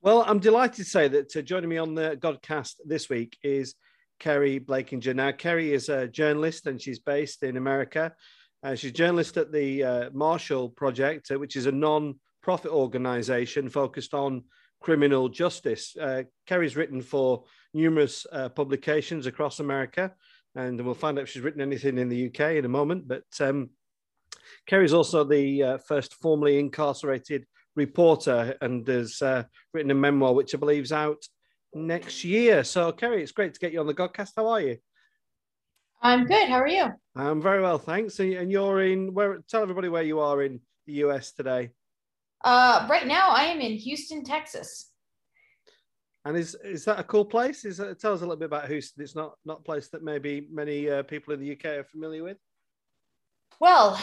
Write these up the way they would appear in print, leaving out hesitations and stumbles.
Well, I'm delighted to say that joining me on the Godcast this week is Kerry Blakinger. Now, Kerry is a journalist and she's based in America. She's a journalist at the Marshall Project, which is a non-profit organization focused on criminal justice. Kerry's written for numerous publications across America, and we'll find out if she's written anything in the UK in a moment. But Kerry's also the first formerly incarcerated reporter and has written a memoir, which I believe is out next year. So, Kerry, it's great to get you on the Godcast. How are you? I'm good. How are you? I'm very well, thanks. And you're in where? Tell everybody where you are in the US today. Right now, I am in Houston, Texas. And is that a cool place? Tell us a little bit about Houston. It's not a place that maybe many people in the UK are familiar with. Well,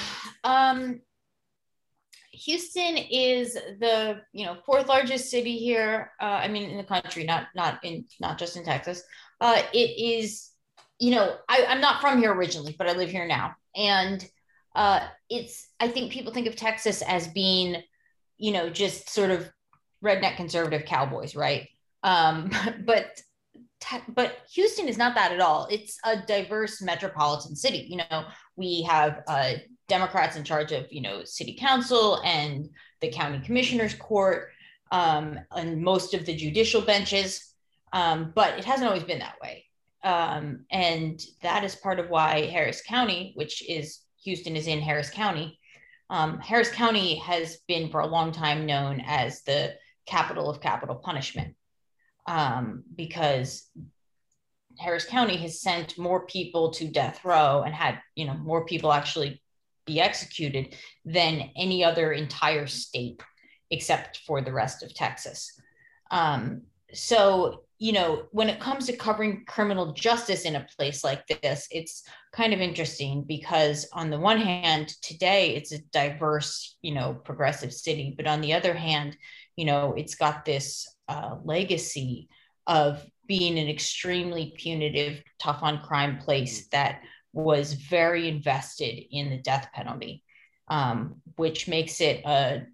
Houston is the fourth largest city here. I mean, in the country, not just in Texas. It is, I'm not from here originally, but I live here now, and I think people think of Texas as being, just sort of redneck conservative cowboys, right? But Houston is not that at all. It's a diverse metropolitan city. We have Democrats in charge of, city council and the county commissioner's court, and most of the judicial benches. But it hasn't always been that way. And that is part of why Harris County, Houston is in Harris County. Harris County has been for a long time known as the capital of capital punishment, because Harris County has sent more people to death row and had, more people actually be executed than any other entire state, except for the rest of Texas. So, when it comes to covering criminal justice in a place like this, it's kind of interesting because on the one hand, today it's a diverse, progressive city, but on the other hand, it's got this legacy of being an extremely punitive, tough on crime place that was very invested in the death penalty, which makes it a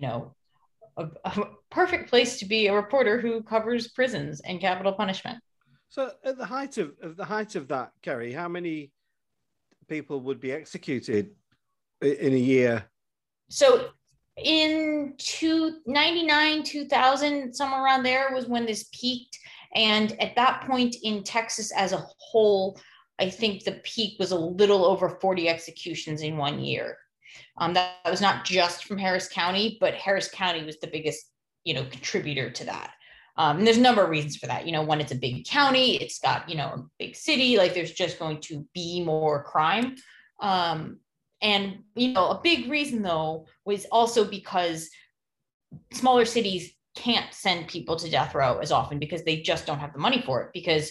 perfect place to be a reporter who covers prisons and capital punishment. So, at the height of that, Kerry, how many people would be executed in a year? So, in 1999, 2000, somewhere around there was when this peaked. And at that point in Texas as a whole, I think the peak was a little over 40 executions in 1 year. That was not just from Harris County, but Harris County was the biggest, contributor to that. And there's a number of reasons for that. When it's a big county, it's got, a big city, like there's just going to be more crime. And, a big reason though, was also because smaller cities can't send people to death row as often because they just don't have the money for it. Because,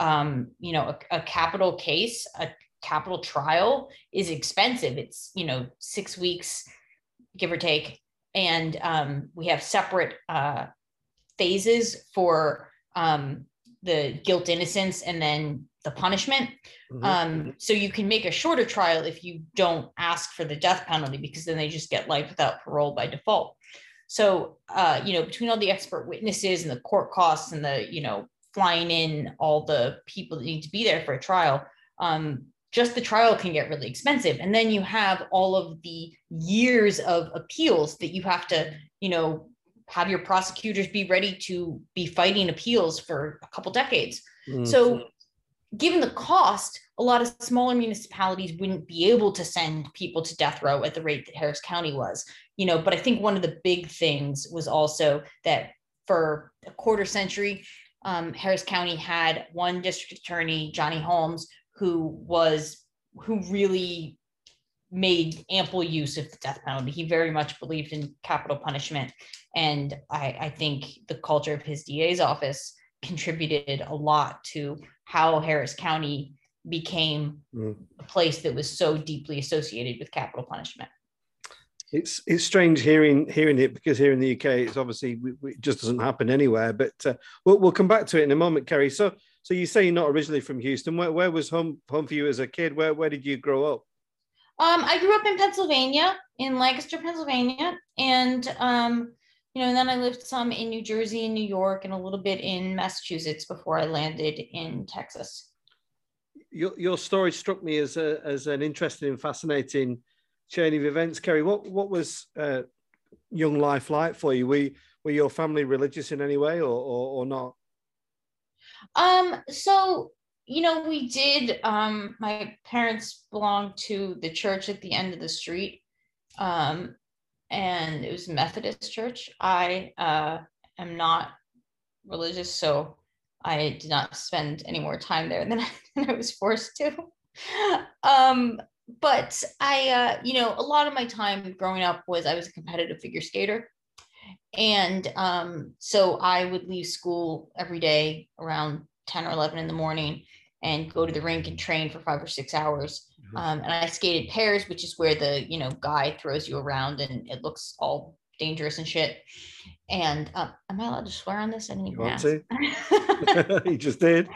a capital case, a capital trial is expensive. It's, 6 weeks, give or take. And we have separate phases for the guilt, innocence, and then the punishment. Mm-hmm. So you can make a shorter trial if you don't ask for the death penalty, because then they just get life without parole by default. So, between all the expert witnesses and the court costs and the, flying in all the people that need to be there for a trial, just the trial can get really expensive. And then you have all of the years of appeals that you have to, have your prosecutors be ready to be fighting appeals for a couple decades. Mm-hmm. So given the cost, a lot of smaller municipalities wouldn't be able to send people to death row at the rate that Harris County was, but I think one of the big things was also that for a quarter century, Harris County had one district attorney, Johnny Holmes, who really made ample use of the death penalty. He very much believed in capital punishment. And I think the culture of his DA's office contributed a lot to how Harris County became a place that was so deeply associated with capital punishment. It's strange hearing it, because here in the UK, it's obviously it just doesn't happen anywhere. But we'll come back to it in a moment, Kerry. So you say you're not originally from Houston. Where was home for you as a kid? Where did you grow up? I grew up in Pennsylvania, in Lancaster, Pennsylvania, and and then I lived some in New Jersey and New York and a little bit in Massachusetts before I landed in Texas. Your story struck me as an interesting and fascinating chain of events, Kerry. What was young life like for you? Were your family religious in any way, or not? So we did. My parents belonged to the church at the end of the street, and it was a Methodist church. I am not religious, so I did not spend any more time there than I was forced to. But I, a lot of my time growing up was I was a competitive figure skater. And so I would leave school every day around 10 or 11 in the morning and go to the rink and train for 5 or 6 hours. And I skated pairs, which is where the, guy throws you around and it looks all dangerous and shit. And am I allowed to swear on this? I didn't even ask. You just did.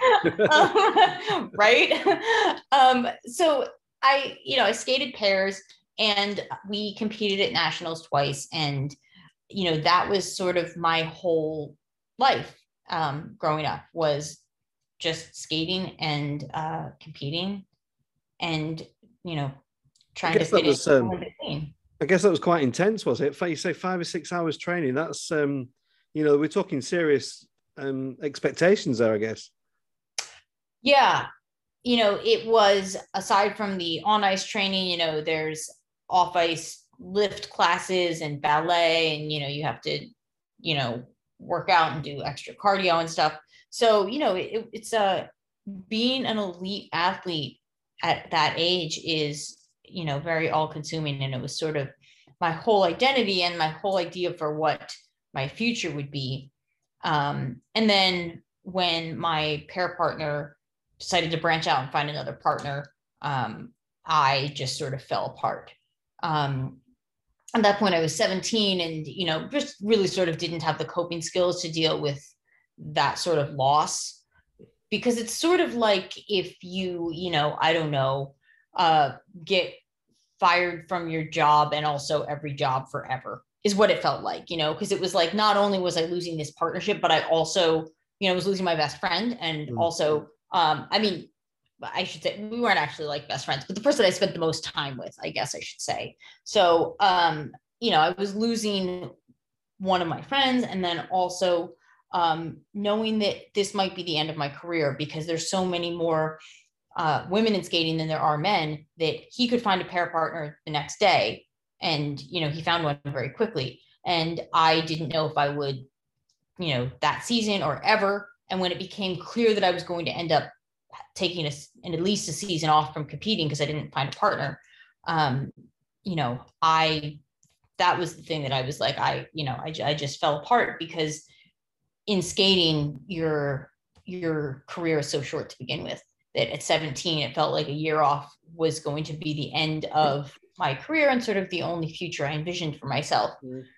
Right? So I skated pairs and we competed at nationals twice. And that was sort of my whole life growing up, was just skating and competing and, trying to fit in between. I guess that was quite intense, was it? You say 5 or 6 hours training. That's, we're talking serious expectations there, I guess. Yeah. It was, aside from the on ice training, there's off ice lift classes and ballet, and you have to work out and do extra cardio and stuff. So it's being an elite athlete at that age is very all consuming, and it was sort of my whole identity and my whole idea for what my future would be. And then when my pair partner decided to branch out and find another partner, I just sort of fell apart. At that point I was 17 and, just really sort of didn't have the coping skills to deal with that sort of loss, because it's sort of like if you, I don't know, get fired from your job and also every job forever is what it felt like, because it was like, not only was I losing this partnership, but I also, was losing my best friend. And also, I should say we weren't actually like best friends, but the person I spent the most time with, I guess I should say. So, I was losing one of my friends, and then also knowing that this might be the end of my career, because there's so many more women in skating than there are men, that he could find a pair partner the next day. And, he found one very quickly. And I didn't know if I would, that season or ever. And when it became clear that I was going to end up taking at least a season off from competing because I didn't find a partner, that was the thing that I was like, I just fell apart, because in skating, your career is so short to begin with, that at 17, it felt like a year off was going to be the end of my career and sort of the only future I envisioned for myself.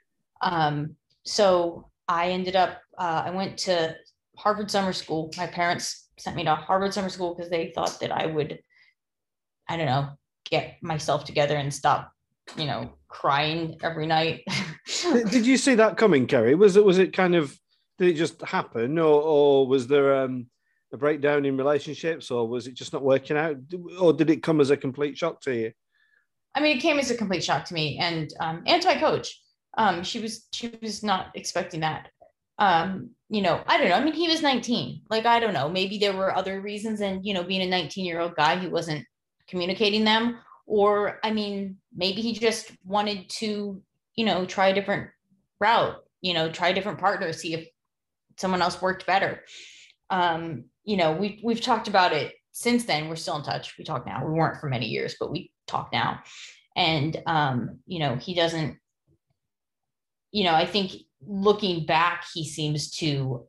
So I ended up, I went to Harvard summer school. My parents sent me to Harvard summer school because they thought that I would, I don't know, get myself together and stop, crying every night. Did you see that coming, Kerry? Was it kind of, did it just happen, or was there a breakdown in relationships, or was it just not working out, or did it come as a complete shock to you? I mean, it came as a complete shock to me and to my coach. She was not expecting that. I don't know. I mean, he was 19. Like, I don't know. Maybe there were other reasons, and being a 19-year-old guy, he wasn't communicating them. Or, I mean, maybe he just wanted to, try a different route, try a different partner, see if someone else worked better. We've talked about it since then. We're still in touch. We talk now. We weren't for many years, but we talk now. And, he doesn't, I think looking back, he seems to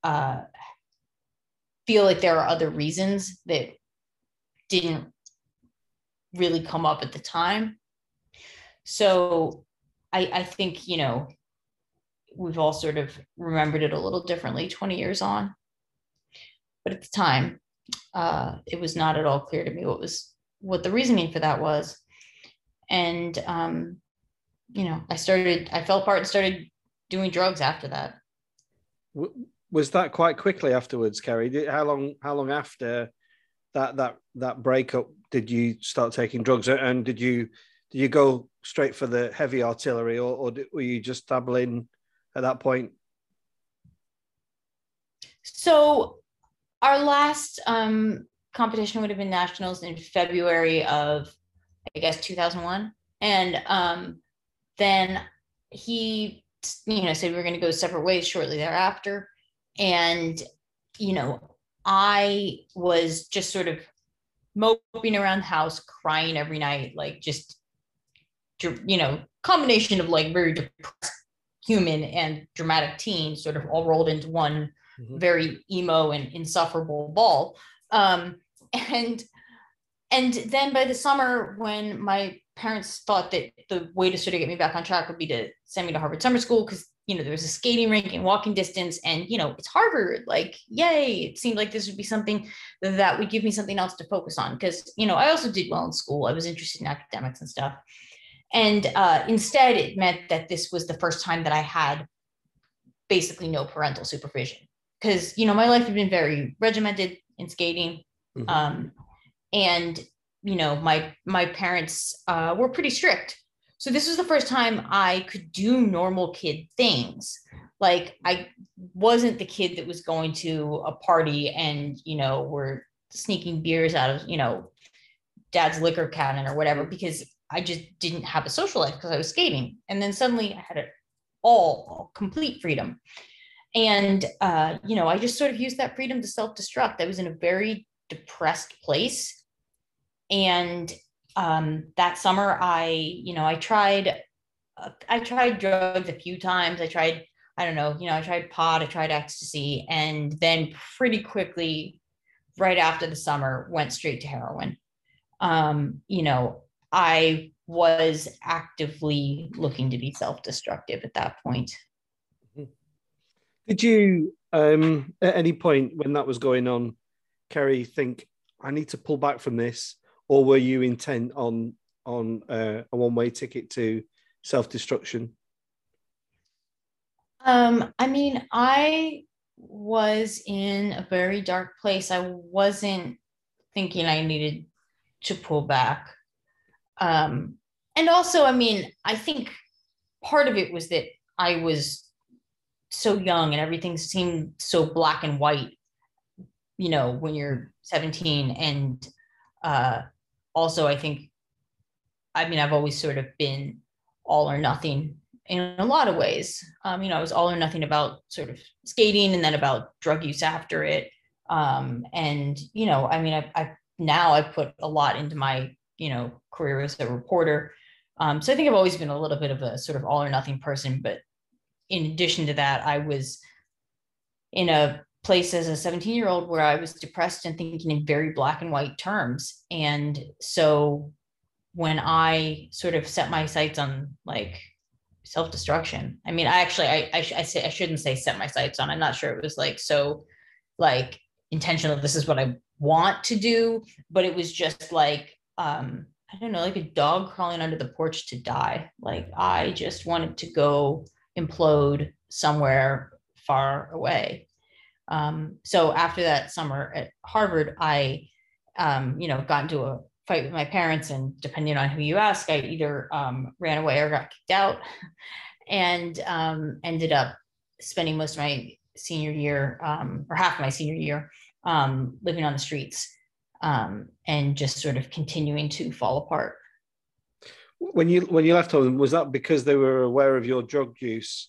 feel like there are other reasons that didn't really come up at the time. So I think, we've all sort of remembered it a little differently 20 years on. But at the time, it was not at all clear to me what the reasoning for that was. And, I fell apart and started doing drugs after that. Was that quite quickly afterwards, Kerry? How long after that breakup did you start taking drugs? And did you go straight for the heavy artillery, or were you just dabbling at that point? So our last competition would have been nationals in February of, I guess, 2001. And then he, said we were going to go separate ways shortly thereafter. And, I was just sort of moping around the house, crying every night, like just, combination of like very depressed human and dramatic teen sort of all rolled into one very emo and insufferable ball. And then by the summer, when my parents thought that the way to sort of get me back on track would be to send me to Harvard Summer School, because there was a skating rink and walking distance, and it's Harvard, like, yay. It seemed like this would be something that would give me something else to focus on, because I also did well in school. I was interested in academics and stuff. And instead, it meant that this was the first time that I had basically no parental supervision, because my life had been very regimented in skating. And my parents were pretty strict. So this was the first time I could do normal kid things. Like, I wasn't the kid that was going to a party and, were sneaking beers out of, dad's liquor cabinet or whatever, because I just didn't have a social life because I was skating. And then suddenly I had all complete freedom. And, I just sort of used that freedom to self-destruct. I was in a very depressed place. And that summer, I tried drugs a few times. I tried pot, I tried ecstasy, and then pretty quickly, right after the summer, went straight to heroin. I was actively looking to be self-destructive at that point. Did you, at any point when that was going on, Kerry, think, I need to pull back from this? Or were you intent on a one-way ticket to self-destruction? I was in a very dark place. I wasn't thinking I needed to pull back. And also, I think part of it was that I was so young and everything seemed so black and white, when you're 17. And also, I think, I've always sort of been all or nothing in a lot of ways. I was all or nothing about sort of skating, and then about drug use after it. And, I've put a lot into my, career as a reporter. So I think I've always been a little bit of a sort of all or nothing person. But in addition to that, I was in a place as a 17-year-old where I was depressed and thinking in very black and white terms. And so when I sort of set my sights on like self-destruction, I shouldn't say set my sights on. I'm not sure it was like so like intentional, this is what I want to do, but it was just like I don't know, like a dog crawling under the porch to die. Like, I just wanted to go implode somewhere far away. So after that summer at Harvard, I got into a fight with my parents, and depending on who you ask, I either ran away or got kicked out, and ended up spending most of my senior year, or half my senior year, living on the streets, and just sort of continuing to fall apart. When you left home, was that because they were aware of your drug use?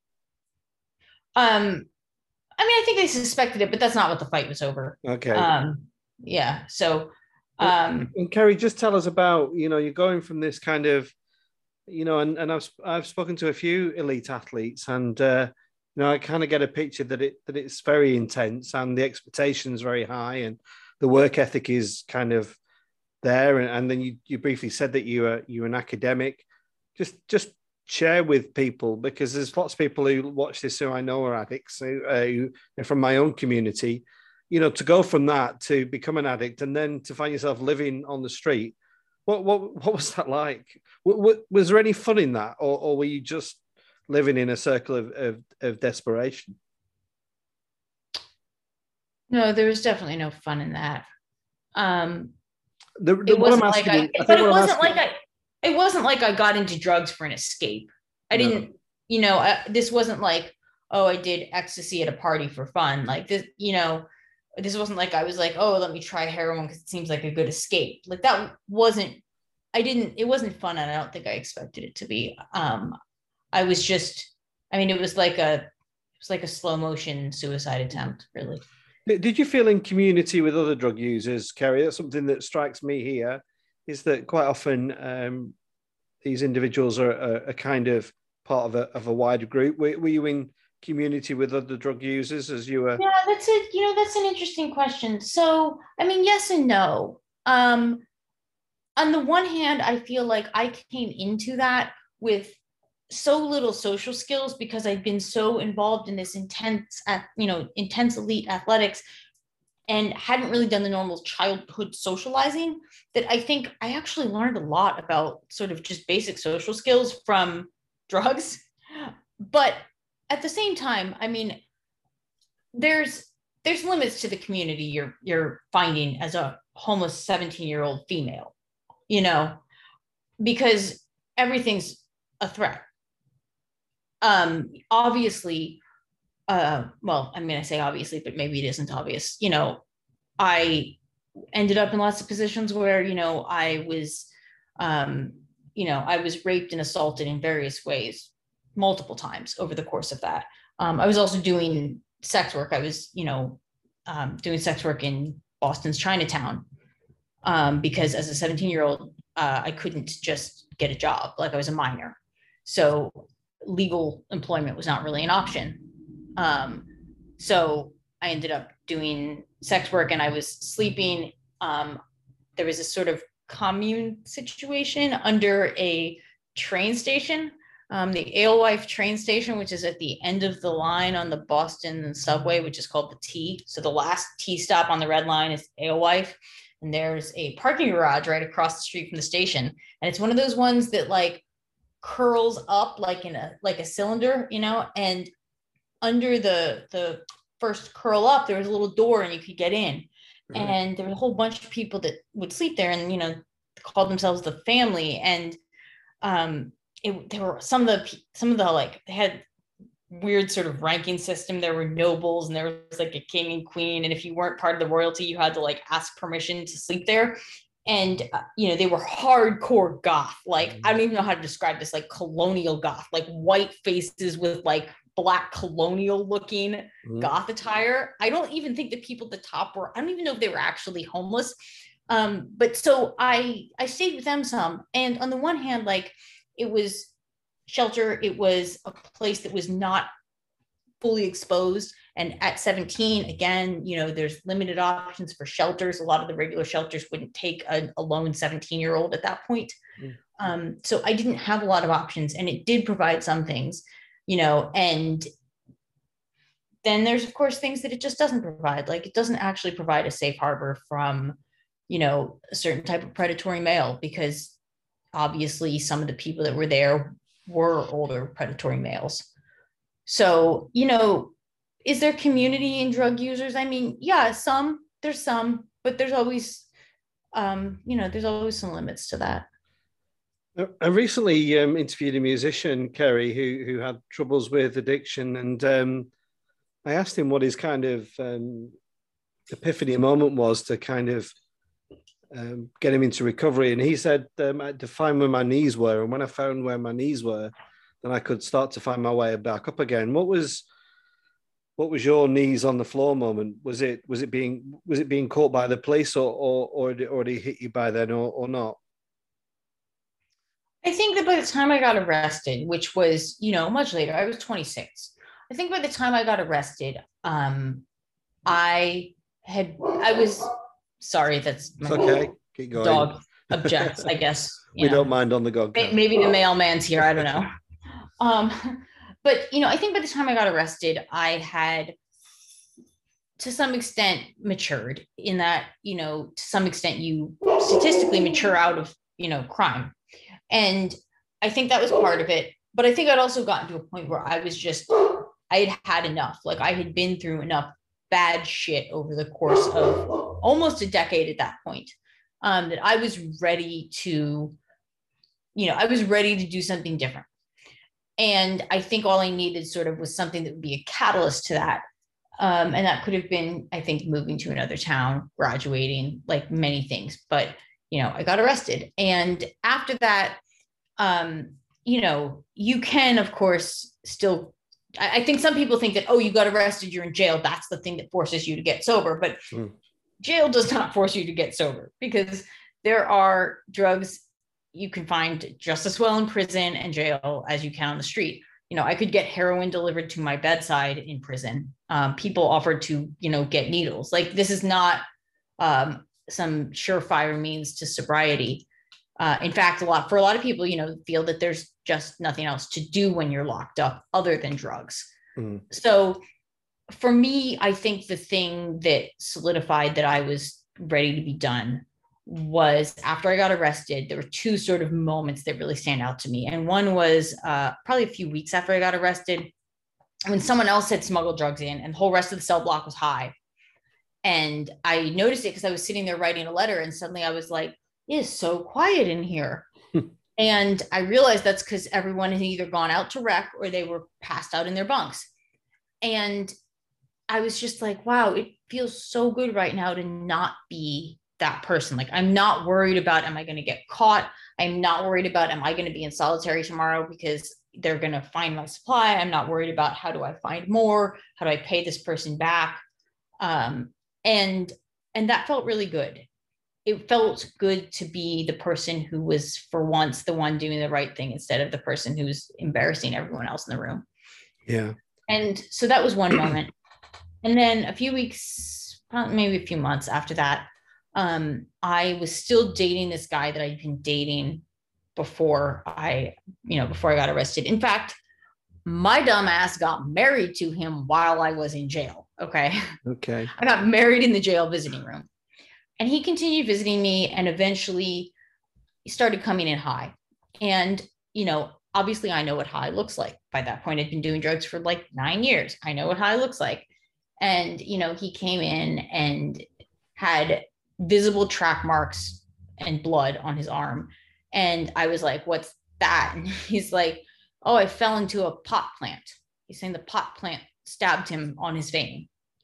I think they suspected it, but that's not what the fight was over. Okay. Yeah. So, and Kerry, just tell us about, you're going from this kind of, and I've spoken to a few elite athletes, and I kind of get a picture that it's very intense, and the expectation's very high, and the work ethic is kind of there. And then you briefly said that you're an academic. Just share with people, because there's lots of people who watch this who I know are addicts, who from my own community, to go from that to become an addict and then to find yourself living on the street. What was that like? Was there any fun in that, or were you just living in a circle of desperation. No, there was definitely no fun in that. It wasn't like I got into drugs for an escape. I didn't, this wasn't like, oh, I did ecstasy at a party for fun. Like this, this wasn't like I was like, oh, let me try heroin because it seems like a good escape. Like it wasn't fun, and I don't think I expected it to be. I was just, it was like a slow motion suicide attempt, really. Did you feel in community with other drug users, Kerry? That's something that strikes me here, is that quite often these individuals are a kind of part of a wider group. Were you in community with other drug users as you were? Yeah, that's it. That's an interesting question. So, yes and no. On the one hand, I feel like I came into that with so little social skills because I've been so involved in this intense elite athletics and hadn't really done the normal childhood socializing, that I think I actually learned a lot about sort of just basic social skills from drugs. But at the same time, there's limits to the community you're finding as a homeless 17-year-old female, because everything's a threat. Obviously, I say obviously, but maybe it isn't obvious. I ended up in lots of positions where, I was raped and assaulted in various ways, multiple times over the course of that. I was also doing sex work. I was, doing sex work in Boston's Chinatown, because as a 17-year-old, I couldn't just get a job. Like I was a minor. So legal employment was not really an option. So I ended up doing sex work, and I was sleeping. There was a sort of commune situation under a train station, the Alewife train station, which is at the end of the line on the Boston subway, which is called the T. So the last T stop on the red line is Alewife. And there's a parking garage right across the street from the station. And it's one of those ones that like curls up like in a cylinder, and under the first curl up, there was a little door and you could get in. Mm-hmm. And there was a whole bunch of people that would sleep there and, called themselves the family. And there were some of the like, they had weird sort of ranking system. There were nobles and there was like a king and queen. And if you weren't part of the royalty, you had to like ask permission to sleep there. And, they were hardcore goth. Like, I don't even know how to describe this, like colonial goth, like white faces with like black colonial looking goth attire. I don't even think the people at the top I don't even know if they were actually homeless. But so I stayed with them some. And on the one hand, like it was shelter. It was a place that was not fully exposed. And at 17, again, there's limited options for shelters. A lot of the regular shelters wouldn't take a lone 17-year-old at that point. So I didn't have a lot of options, and it did provide some things, and then there's, of course, things that it just doesn't provide. Like it doesn't actually provide a safe harbor from, a certain type of predatory male, because obviously some of the people that were there were older predatory males. So, is there community in drug users? Yeah, there's some, but there's always, there's always some limits to that. I recently interviewed a musician, Kerry, who had troubles with addiction. And I asked him what his kind of epiphany moment was to kind of get him into recovery. And he said, I had to find where my knees were. And when I found where my knees were, then I could start to find my way back up again. What was your knees on the floor moment? Was it being caught by the police, or had it already hit you by then, or not? I think that by the time I got arrested, which was, much later, I was 26. I think by the time I got arrested, sorry, that's my okay. Keep going. Dog objects, I guess. We don't mind on the dog. Maybe the mailman's here. I don't know. But, I think by the time I got arrested, I had to some extent matured in that, to some extent you statistically mature out of, crime. And I think that was part of it. but I think I'd also gotten to a point where I was just, I had had enough. Like I had been through enough bad shit over the course of almost a decade at that point, that I was ready to, I was ready to do something different. And I think all I needed sort of was something that would be a catalyst to that. And that could have been, I think, moving to another town, graduating, like many things. But, I got arrested. And after that, you can, of course, still, I think some people think that, oh, you got arrested, you're in jail. That's the thing that forces you to get sober. But jail does not force you to get sober, because there are drugs you can find just as well in prison and jail as you can on the street. I could get heroin delivered to my bedside in prison. People offered to, get needles. Like, this is not some surefire means to sobriety. In fact, for a lot of people, feel that there's just nothing else to do when you're locked up other than drugs. So for me, I think the thing that solidified that I was ready to be done was after I got arrested. There were two sort of moments that really stand out to me. And one was probably a few weeks after I got arrested, when someone else had smuggled drugs in and the whole rest of the cell block was high. And I noticed it because I was sitting there writing a letter, and suddenly I was like, it is so quiet in here. And I realized that's because everyone had either gone out to rec or they were passed out in their bunks. And I was just like, wow, it feels so good right now to not be that person. Like, I'm not worried about, am I going to get caught? I'm not worried about, am I going to be in solitary tomorrow because they're going to find my supply? I'm not worried about, how do I find more? How do I pay this person back? And that felt really good. It felt good to be the person who was, for once, the one doing the right thing instead of the person who's embarrassing everyone else in the room. Yeah. And so that was one moment. And then a few weeks, maybe a few months after that, I was still dating this guy that I'd been dating before I got arrested. In fact, my dumb ass got married to him while I was in jail. Okay. I got married in the jail visiting room, and he continued visiting me, and eventually he started coming in high. And, obviously I know what high looks like. By that point, I'd been doing drugs for like 9 years. I know what high looks like. And, he came in and had visible track marks and blood on his arm. And I was like, what's that? And he's like, oh, I fell into a pot plant. He's saying the pot plant stabbed him on his vein.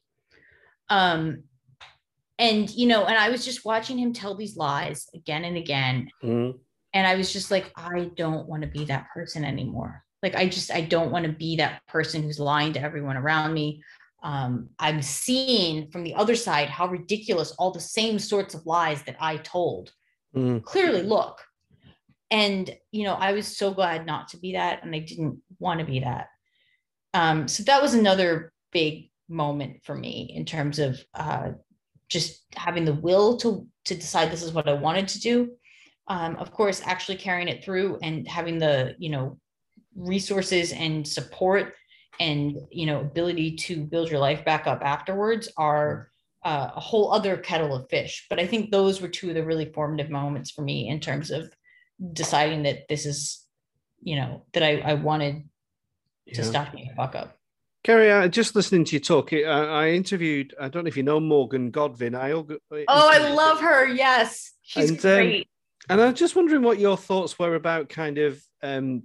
And, and I was just watching him tell these lies again and again. And I was just like, I don't want to be that person anymore. Like, I don't want to be that person who's lying to everyone around me. I'm seeing from the other side how ridiculous all the same sorts of lies that I told clearly look. And, I was so glad not to be that. And I didn't want to be that. So that was another big moment for me in terms of just having the will to decide this is what I wanted to do. Of course, actually carrying it through and having the, resources and support and, ability to build your life back up afterwards are a whole other kettle of fish. But I think those were two of the really formative moments for me in terms of deciding that this is, that I wanted to stop being a fuck up. Kerry, just listening to you talk, I interviewed, I don't know if you know Morgan Godwin. I love her. Yes. She's great. And I'm just wondering what your thoughts were about kind of an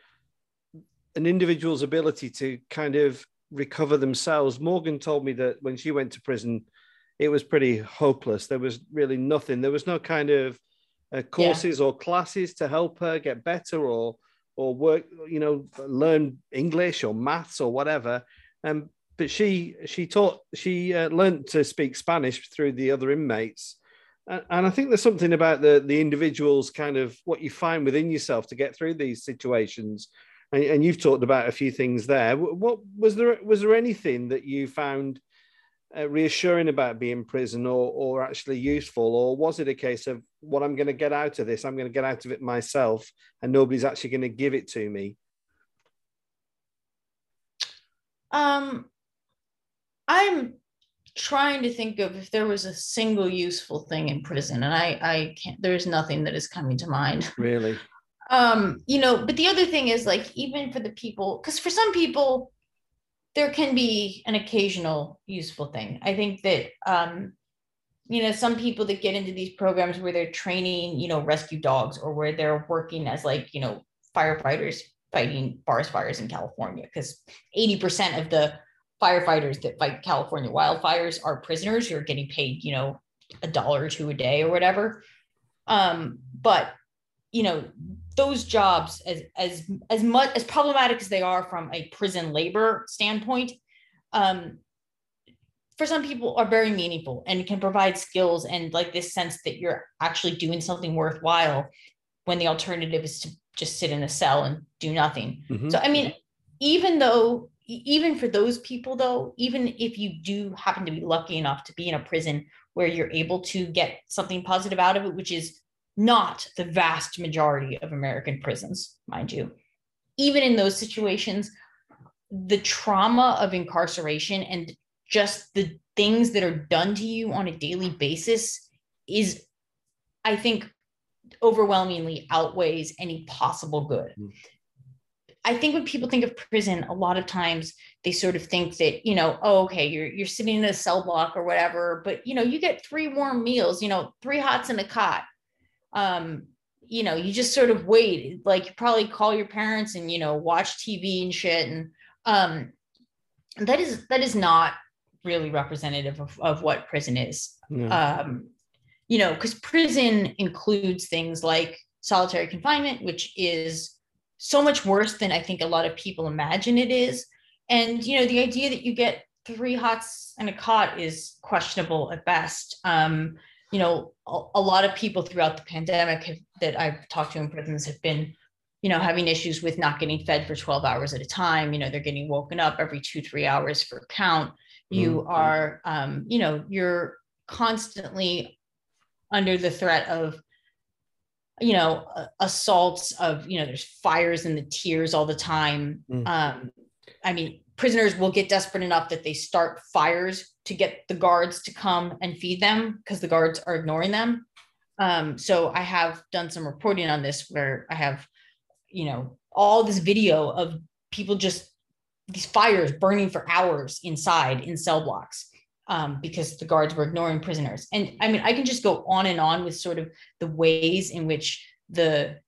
individual's ability to kind of recover themselves. Morgan told me that when she went to prison, it was pretty hopeless. There was really nothing. There was no kind of courses or classes to help her get better or work, learn English or maths or whatever. But she learned to speak Spanish through the other inmates. And I think there's something about the individual's kind of what you find within yourself to get through these situations. And you've talked about a few things there. What was there anything that you found reassuring about being in prison or actually useful? Or was it a case of what I'm going to get out of this? I'm going to get out of it myself and nobody's actually going to give it to me. I'm trying to think of if there was a single useful thing in prison, and I can't, there's nothing that is coming to mind. Really? But the other thing is like, even for the people, because for some people, there can be an occasional useful thing. I think that, some people that get into these programs where they're training, rescue dogs, or where they're working as like, firefighters fighting forest fires in California, because 80% of the firefighters that fight California wildfires are prisoners who are getting paid, $1 or $2 a day or whatever. But those jobs, as much as problematic as they are from a prison labor standpoint, for some people are very meaningful and can provide skills and like this sense that you're actually doing something worthwhile, when the alternative is to just sit in a cell and do nothing. Mm-hmm. So, I mean, even for those people though, even if you do happen to be lucky enough to be in a prison where you're able to get something positive out of it, which is not the vast majority of American prisons, mind you, even in those situations, the trauma of incarceration and just the things that are done to you on a daily basis is, I think, overwhelmingly outweighs any possible good. Mm. I think when people think of prison, a lot of times they sort of think that, okay, you're sitting in a cell block or whatever, but, you get 3 warm meals, 3 hots and a cot. You just sort of wait, like you probably call your parents and, watch TV and shit. And that is not really representative of what prison is. Yeah. Because prison includes things like solitary confinement, which is so much worse than I think a lot of people imagine it is. And, the idea that you get 3 hots and a cot is questionable at best. A lot of people throughout the pandemic that I've talked to in prisons have been, having issues with not getting fed for 12 hours at a time. They're getting woken up every 2-3 hours for count. You are, you're constantly under the threat of, assaults of, there's fires in the tiers all the time. Prisoners will get desperate enough that they start fires to get the guards to come and feed them because the guards are ignoring them. So I have done some reporting on this where I have, all this video of people these fires burning for hours inside in cell blocks because the guards were ignoring prisoners. And I can just go on and on with sort of the ways in which the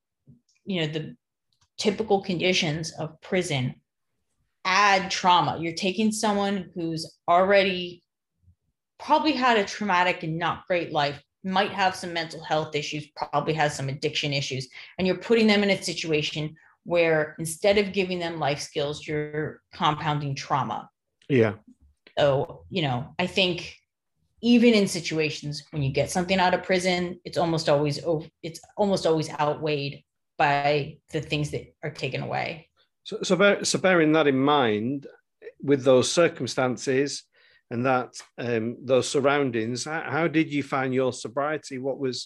typical conditions of prison add trauma. You're taking someone who's already probably had a traumatic and not great life, might have some mental health issues, probably has some addiction issues, and you're putting them in a situation where instead of giving them life skills, you're compounding trauma. Yeah. So, I think even in situations when you get something out of prison, it's almost always outweighed by the things that are taken away. So bearing that in mind, with those circumstances and that those surroundings, how did you find your sobriety? What was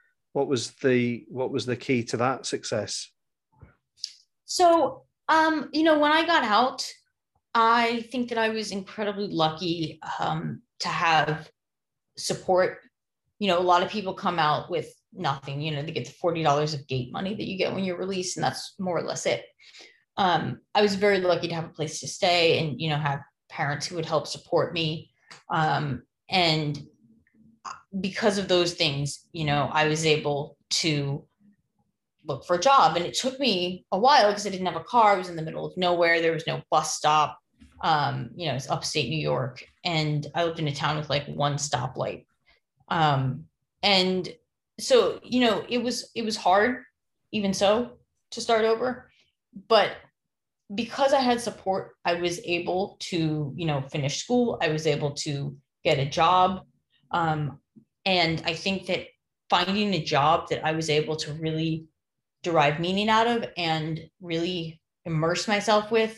the key to that success? So, when I got out, I think that I was incredibly lucky to have support. A lot of people come out with nothing. They get the $40 of gate money that you get when you're released, and that's more or less it. I was very lucky to have a place to stay and, have parents who would help support me. And because of those things, I was able to look for a job, and it took me a while because I didn't have a car. I was in the middle of nowhere. There was no bus stop. It's upstate New York, and I lived in a town with like 1 stoplight. And so, it was hard even so to start over, but because I had support, I was able to, finish school. I was able to get a job. And I think that finding a job that I was able to really derive meaning out of and really immerse myself with,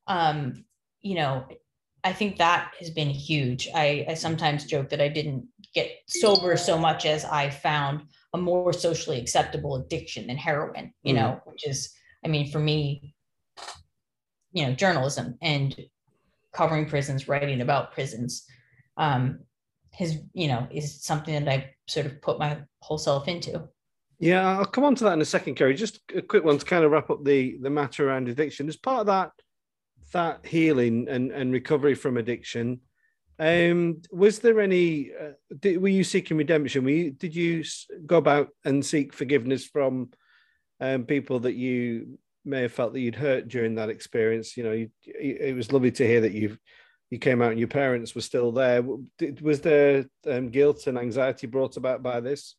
I think that has been huge. I sometimes joke that I didn't get sober so much as I found a more socially acceptable addiction than heroin, which is, for me, journalism and covering prisons, writing about prisons, is something that I sort of put my whole self into. Yeah, I'll come on to that in a second, Kerry. Just a quick one to kind of wrap up the matter around addiction. As part of that healing and recovery from addiction, was there any? Were you seeking redemption? Did you go about and seek forgiveness from people that you may have felt that you'd hurt during that experience? You know, it was lovely to hear that you came out and your parents were still there. Was there guilt and anxiety brought about by this?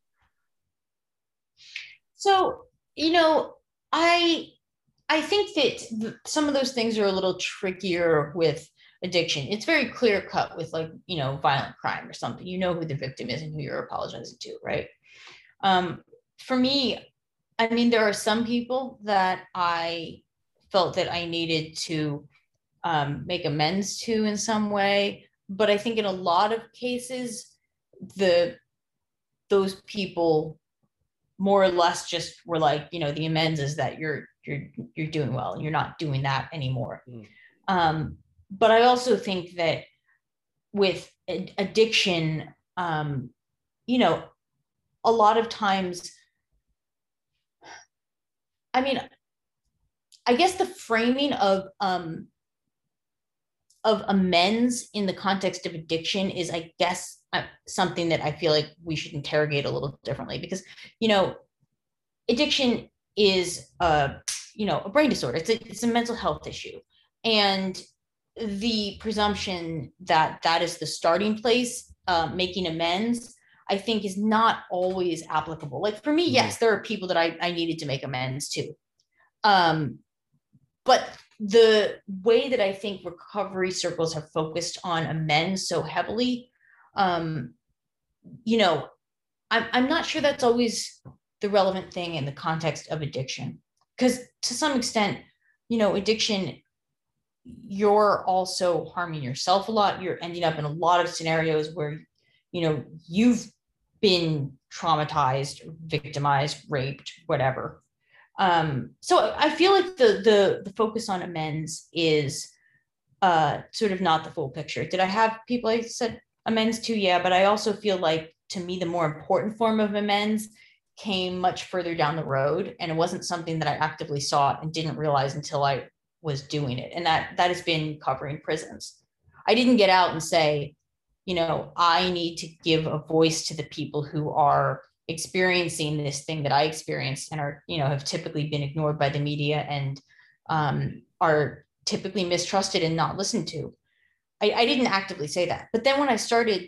So, I think that some of those things are a little trickier with addiction. It's very clear cut with, like, violent crime or something. You know who the victim is and who you're apologizing to, right? For me, I mean, there are some people that I felt that I needed to make amends to in some way, but I think in a lot of cases, those people more or less just were like, the amends is that you're doing well and you're not doing that anymore. But I also think that with addiction, a lot of times, I mean, I guess the framing of amends in the context of addiction is, I guess, something that I feel like we should interrogate a little differently, because, addiction is a brain disorder. It's a mental health issue. And the presumption that that is the starting place, making amends, I think is not always applicable. Like for me, yes, there are people that I needed to make amends to. But the way that I think recovery circles have focused on amends so heavily, I'm not sure that's always the relevant thing in the context of addiction. Because to some extent, addiction, you're also harming yourself a lot. You're ending up in a lot of scenarios where, you've been traumatized, victimized, raped, whatever. So I feel like the focus on amends is sort of not the full picture. Did I have people I said amends to? Yeah, but I also feel like, to me, the more important form of amends came much further down the road, and it wasn't something that I actively sought and didn't realize until I was doing it. And that has been covering prisons. I didn't get out and say, I need to give a voice to the people who are experiencing this thing that I experienced and are, have typically been ignored by the media and are typically mistrusted and not listened to. I didn't actively say that. But then when I started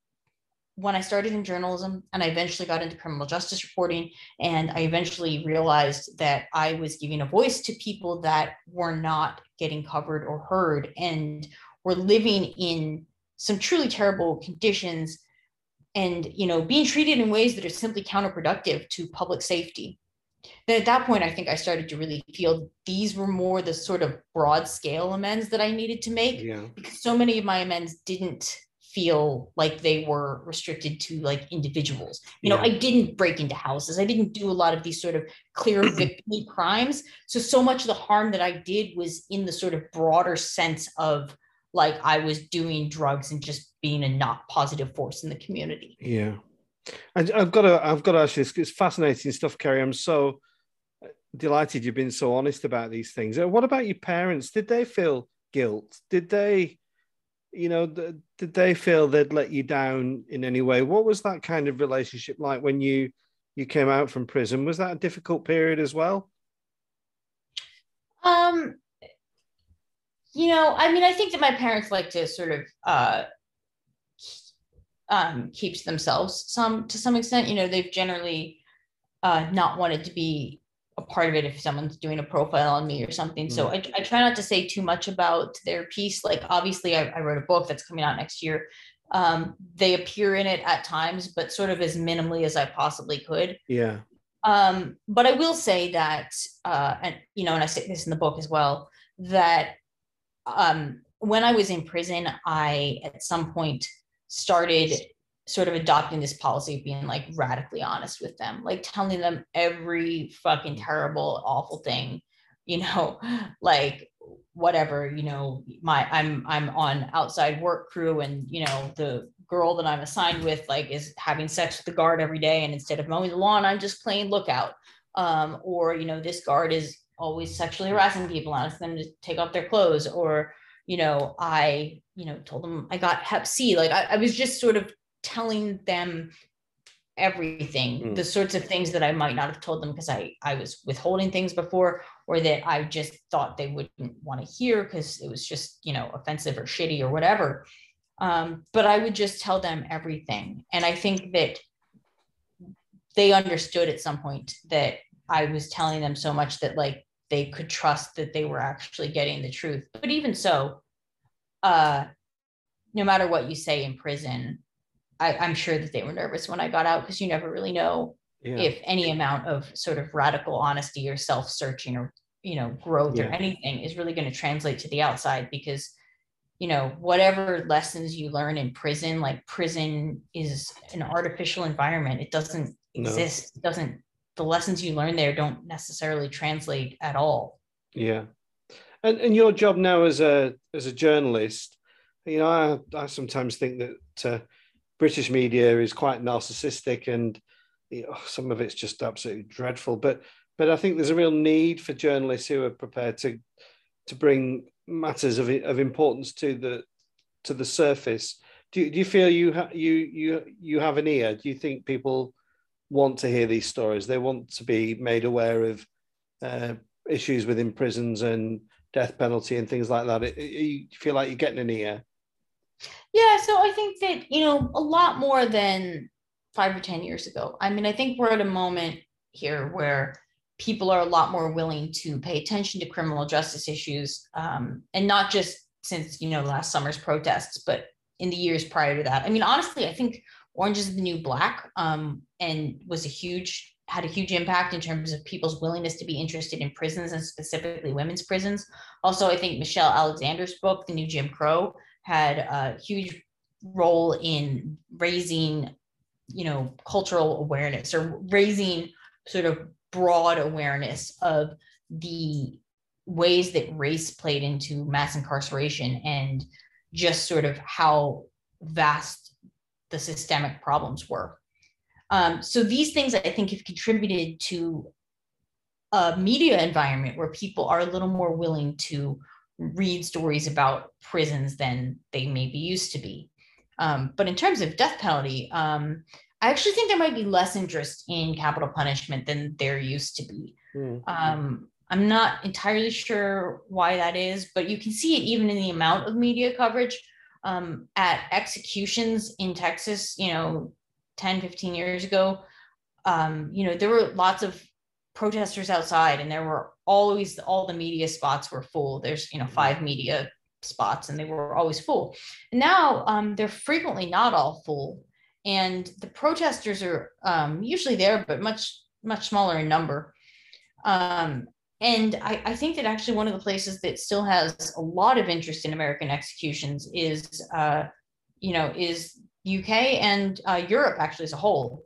in journalism, and I eventually got into criminal justice reporting, and I eventually realized that I was giving a voice to people that were not getting covered or heard and were living in some truly terrible conditions and, being treated in ways that are simply counterproductive to public safety. Then at that point, I think I started to really feel these were more the sort of broad scale amends that I needed to make, because so many of my amends didn't feel like they were restricted to like individuals. I didn't break into houses. I didn't do a lot of these sort of clear victim crimes. So much of the harm that I did was in the sort of broader sense of, like, I was doing drugs and just being a not positive force in the community. Yeah. I've got to ask you this. It's fascinating stuff, Kerry. I'm so delighted you've been so honest about these things. What about your parents? Did they feel guilt? Did they, did they feel they'd let you down in any way? What was that kind of relationship like when you came out from prison? Was that a difficult period as well? I mean, I think that my parents like to sort of keep to themselves to some extent. They've generally not wanted to be a part of it if someone's doing a profile on me or something. So I try not to say too much about their piece. Like, obviously, I wrote a book that's coming out next year. They appear in it at times, but sort of as minimally as I possibly could. Yeah. But I will say that, and I say this in the book as well, that when I was in prison, I at some point started sort of adopting this policy of being like radically honest with them, like telling them every fucking terrible, awful thing, like whatever, I'm on outside work crew, and the girl that I'm assigned with like is having sex with the guard every day, and instead of mowing the lawn, I'm just playing lookout. Or, you know, this guard is always sexually harassing people, asking them to take off their clothes. Or, you know, I, you know, told them I got Hep C. Like I was just sort of telling them everything, the sorts of things that I might not have told them because I was withholding things before, or that I just thought they wouldn't want to hear because it was just, you know, offensive or shitty or whatever. But I would just tell them everything. And I think that they understood at some point that I was telling them so much that like they could trust that they were actually getting the truth. But even so, no matter what you say in prison, I'm sure that they were nervous when I got out, because you never really know if any amount of sort of radical honesty or self-searching or, you know, growth or anything is really going to translate to the outside. Because, you know, whatever lessons you learn in prison, like prison is an artificial environment. It doesn't exist. It doesn't, the lessons you learn there don't necessarily translate at all. Yeah. And your job now as a journalist, you know, I sometimes think that British media is quite narcissistic, and you know, some of it's just absolutely dreadful. But I think there's a real need for journalists who are prepared to bring matters of importance to the surface. Do you feel you have an ear? Do you think people want to hear these stories? They want to be made aware of issues within prisons and death penalty and things like that. You feel like you're getting an ear? Yeah, so I think that, you know, a lot more than 5 or 10 years ago. I mean, I think we're at a moment here where people are a lot more willing to pay attention to criminal justice issues, and not just since, you know, last summer's protests, but in the years prior to that. I mean, honestly, I think Orange is the New Black, and had a huge impact in terms of people's willingness to be interested in prisons, and specifically women's prisons. Also, I think Michelle Alexander's book, The New Jim Crow, had a huge role in raising, you know, cultural awareness, or raising sort of broad awareness of the ways that race played into mass incarceration, and just sort of how vast the systemic problems were. So these things, I think, have contributed to a media environment where people are a little more willing to read stories about prisons than they maybe used to be. But in terms of death penalty, I actually think there might be less interest in capital punishment than there used to be. I'm not entirely sure why that is, but you can see it even in the amount of media coverage. At executions in Texas, you know, 10, 15 years ago, you know, there were lots of protesters outside, and there were always, all the media spots were full. There's, you know, 5 media spots, and they were always full. And now they're frequently not all full, and the protesters are usually there, but much smaller in number. And I think that actually one of the places that still has a lot of interest in American executions is, you know, is UK and Europe actually as a whole.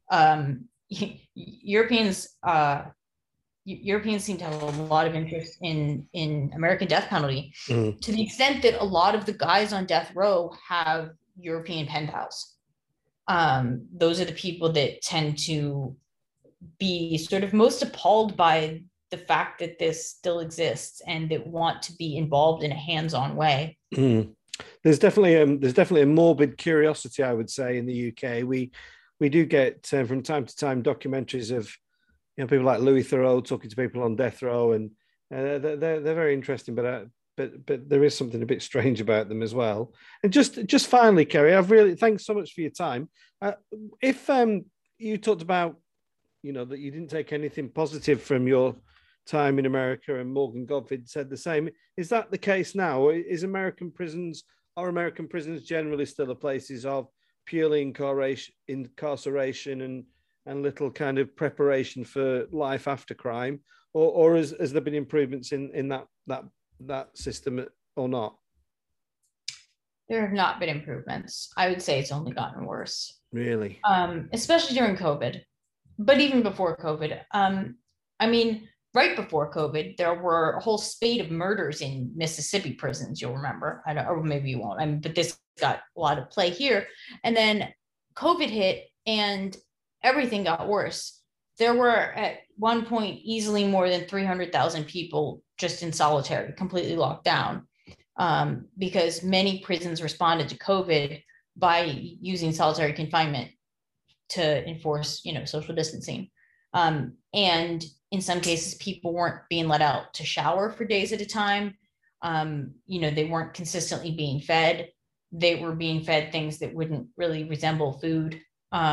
Europeans seem to have a lot of interest in American death penalty, to the extent that a lot of the guys on death row have European pen pals. Those are the people that tend to be sort of most appalled by the fact that this still exists, and that want to be involved in a hands-on way. There's definitely a morbid curiosity, I would say, in the UK. We do get from time to time documentaries of, you know, people like Louis Theroux talking to people on death row, and they're very interesting. But there is something a bit strange about them as well. And just finally, Kerry, thanks so much for your time. If you talked about, you know, that you didn't take anything positive from your time in America, and Morgan Godfrey said the same. Is that the case now? Or are American prisons generally still places of purely incarceration and little kind of preparation for life after crime? Or has there been improvements in that system or not? There have not been improvements. I would say it's only gotten worse. Really? Especially during COVID, but even before COVID. I mean, right before COVID, there were a whole spate of murders in Mississippi prisons. You'll remember, I don't, or maybe you won't. I mean, but this got a lot of play here. And then COVID hit, and everything got worse. There were at one point easily more than 300,000 people just in solitary, completely locked down, because many prisons responded to COVID by using solitary confinement to enforce, social distancing. And in some cases, people weren't being let out to shower for days at a time. They weren't consistently being fed. They were being fed things that wouldn't really resemble food.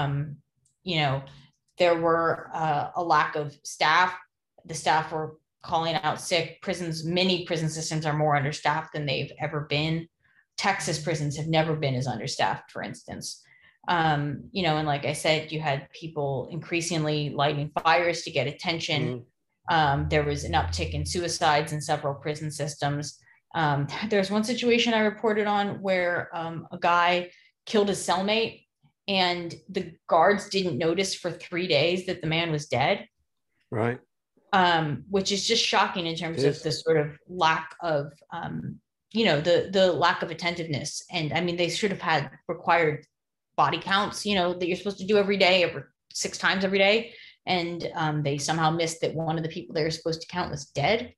There were a lack of staff. The staff were calling out sick. Many prison systems are more understaffed than they've ever been. Texas prisons have never been as understaffed, for instance. And like I said, you had people increasingly lighting fires to get attention. There was an uptick in suicides in several prison systems. There's one situation I reported on where a guy killed his cellmate, and the guards didn't notice for 3 days that the man was dead. Right. Which is just shocking in terms of the sort of lack of, the lack of attentiveness. And I mean, they should have had required body counts, that you're supposed to do every day, every 6 times every day. And they somehow missed that one of the people they were supposed to count was dead.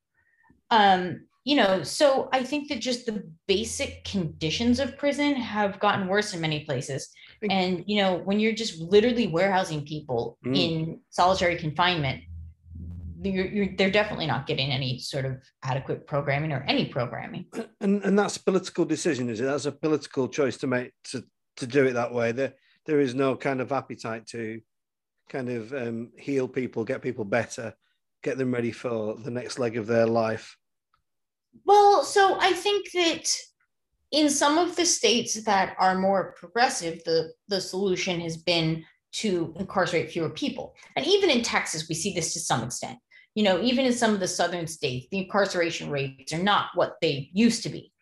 So I think that just the basic conditions of prison have gotten worse in many places. And, when you're just literally warehousing people in solitary confinement, they're definitely not getting any sort of adequate programming or any programming. And that's a political decision, is it? That's a political choice to make, to do it that way. There is no kind of appetite to kind of heal people, get people better, get them ready for the next leg of their life. Well, so I think that in some of the states that are more progressive, the solution has been to incarcerate fewer people. And even in Texas, we see this to some extent. Even in some of the southern states, the incarceration rates are not what they used to be.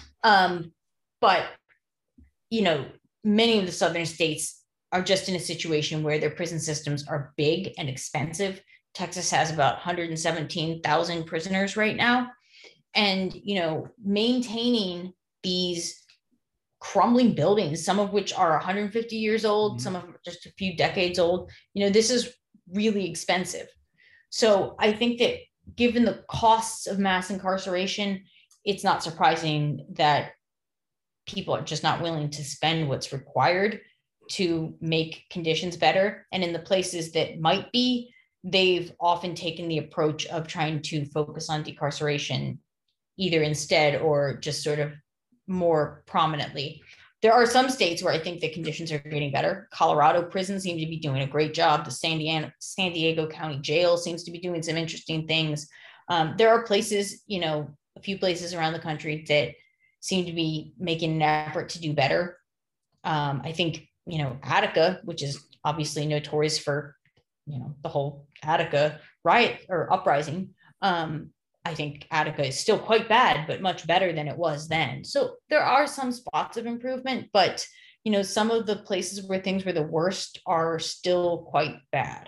But, many of the southern states are just in a situation where their prison systems are big and expensive. Texas has about 117,000 prisoners right now. And, maintaining these crumbling buildings, some of which are 150 years old, some of them are just a few decades old, this is really expensive. So I think that given the costs of mass incarceration, it's not surprising that people are just not willing to spend what's required to make conditions better. And in the places that might be, they've often taken the approach of trying to focus on decarceration either instead or just sort of more prominently. There are some states where I think the conditions are getting better. Colorado prisons seem to be doing a great job. The San Diego County Jail seems to be doing some interesting things. There are places, a few places around the country that seem to be making an effort to do better. I think, Attica, which is obviously notorious for, the whole Attica riot or uprising. I think Attica is still quite bad, but much better than it was then. So there are some spots of improvement, but, some of the places where things were the worst are still quite bad.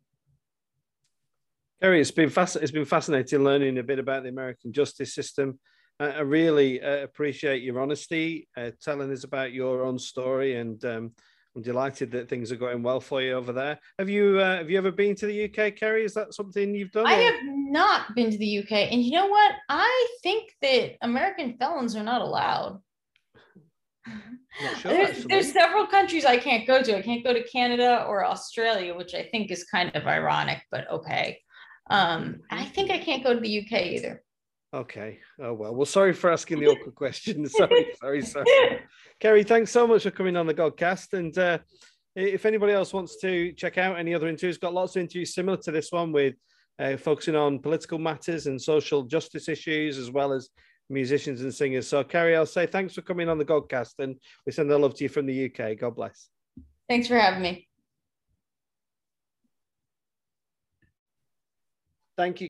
Kerry, it's been fascinating learning a bit about the American justice system. I really appreciate your honesty, telling us about your own story, and I'm delighted that things are going well for you over there. Have you ever been to the UK, Kerry? Is that something you've done? I have not been to the UK, and you know what? I think that American felons are not allowed. Not sure, there's several countries I can't go to. I can't go to Canada or Australia, which I think is kind of ironic, but okay. I think I can't go to the UK either. Okay. Oh, well, sorry for asking the awkward questions. Sorry. Kerry, thanks so much for coming on the Godcast. And if anybody else wants to check out any other interviews, got lots of interviews similar to this one with focusing on political matters and social justice issues, as well as musicians and singers. So, Kerry, I'll say thanks for coming on the Godcast, and we send our love to you from the UK. God bless. Thanks for having me. Thank you.